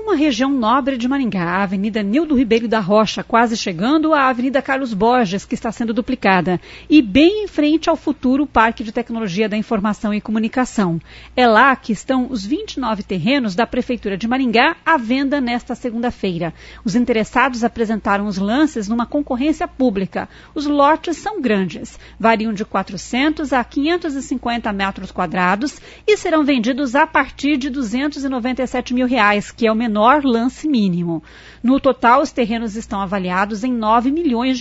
uma região nobre de Maringá, a Avenida Nildo Ribeiro da Rocha, quase chegando à Avenida Carlos Borges, que está sendo duplicada, e bem em frente ao futuro Parque de Tecnologia da Informação e Comunicação. É lá que estão os 29 terrenos da Prefeitura de Maringá à venda nesta segunda-feira. Os interessados apresentaram os lances numa concorrência pública. Os lotes são grandes, variam de 400 a 550 metros quadrados e serão vendidos a partir de R$ 297 mil, que é o menor lance mínimo. No total, os terrenos estão avaliados em R$ 9 milhões.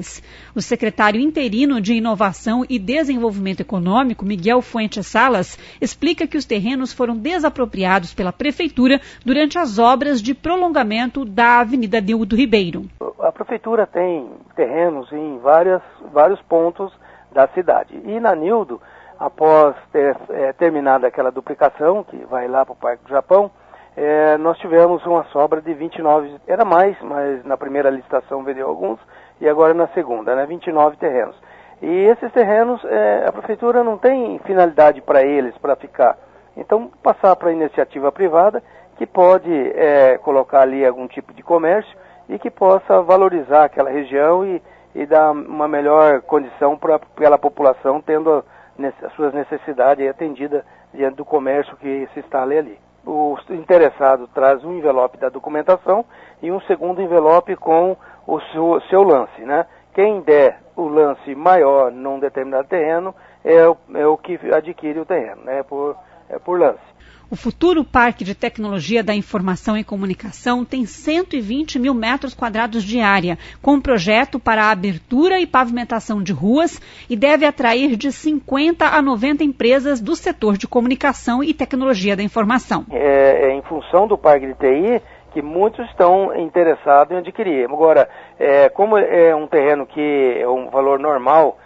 O secretário interino de Inovação e Desenvolvimento Econômico, Miguel Fuentes Salas, explica que os terrenos foram desapropriados pela Prefeitura durante as obras de prolongamento da Avenida Nildo Ribeiro. A Prefeitura tem terrenos em vários pontos da cidade. E na Nildo, após ter terminado aquela duplicação, que vai lá para o Parque do Japão, nós tivemos uma sobra de 29, era mais, mas na primeira licitação vendeu alguns, e agora na segunda, 29 terrenos. E esses terrenos, a Prefeitura não tem finalidade para eles, para ficar. Então, passar para a iniciativa privada, que pode colocar ali algum tipo de comércio e que possa valorizar aquela região e dar uma melhor condição para aquela população, tendo as suas necessidades atendidas diante do comércio que se instale ali. O interessado traz um envelope da documentação e um segundo envelope com o seu lance, né? Quem der o lance maior num determinado terreno é o que adquire o terreno, né? Por lance. O futuro Parque de Tecnologia da Informação e Comunicação tem 120 mil metros quadrados de área, com projeto para a abertura e pavimentação de ruas e deve atrair de 50 a 90 empresas do setor de comunicação e tecnologia da informação. Em função do Parque de TI, que muitos estão interessados em adquirir. Agora, como é um terreno que é um valor normal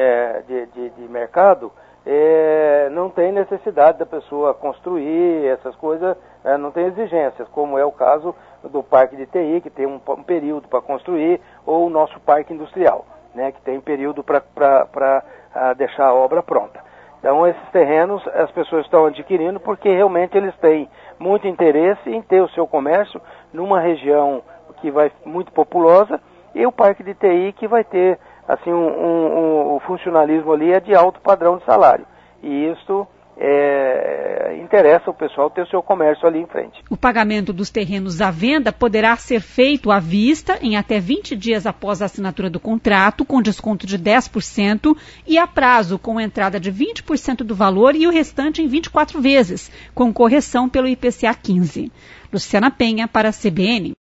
de mercado, não tem necessidade da pessoa construir essas coisas, não tem exigências, como é o caso do Parque de TI, que tem um período para construir, ou o nosso Parque Industrial, né, que tem período para deixar a obra pronta. Então, esses terrenos as pessoas estão adquirindo porque realmente eles têm muito interesse em ter o seu comércio numa região que vai muito populosa, e o Parque de TI que vai ter assim, o funcionalismo ali é de alto padrão de salário. E isso interessa o pessoal ter o seu comércio ali em frente. O pagamento dos terrenos à venda poderá ser feito à vista em até 20 dias após a assinatura do contrato, com desconto de 10%, e a prazo, com entrada de 20% do valor e o restante em 24 vezes, com correção pelo IPCA 15. Luciana Penha, para a CBN.